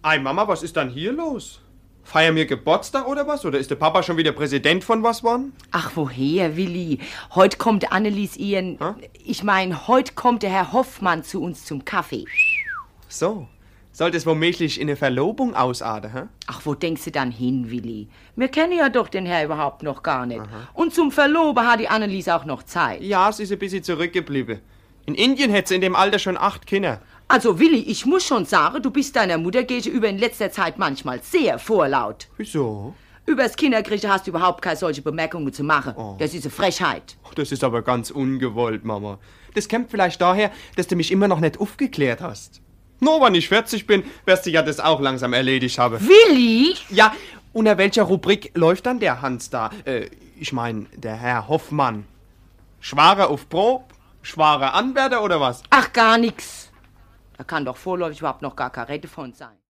Ei, Mama, was ist dann hier los? Feiern wir Geburtstag oder was? Oder ist der Papa schon wieder Präsident von was worden? Ach, woher, Willi? Heute kommt Annelies heute kommt der Herr Hoffmann zu uns zum Kaffee. So, sollte es womöglich in eine Verlobung ausarten, hä? Ach, wo denkst du dann hin, Willi? Wir kennen ja doch den Herr überhaupt noch gar nicht. Aha. Und zum Verloben hat die Annelies auch noch Zeit. Ja, sie ist ein bisschen zurückgeblieben. In Indien hätte sie in dem Alter schon 8 Kinder. Also, Willi, ich muss schon sagen, du bist deiner Mutter gegenüber in letzter Zeit manchmal sehr vorlaut. Wieso? Übers Kinderkriegen hast du überhaupt keine solche Bemerkungen zu machen. Oh. Das ist eine Frechheit. Das ist aber ganz ungewollt, Mama. Das kommt vielleicht daher, dass du mich immer noch nicht aufgeklärt hast. Nur wenn ich 40 bin, wirst du ja das auch langsam erledigt haben. Willi? Ja, unter welcher Rubrik läuft dann der Hans da? Ich meine, der Herr Hoffmann. Schwager auf Prob? Schwager Anwärter oder was? Ach, gar nix. Da kann doch vorläufig überhaupt noch gar keine Rede von sein.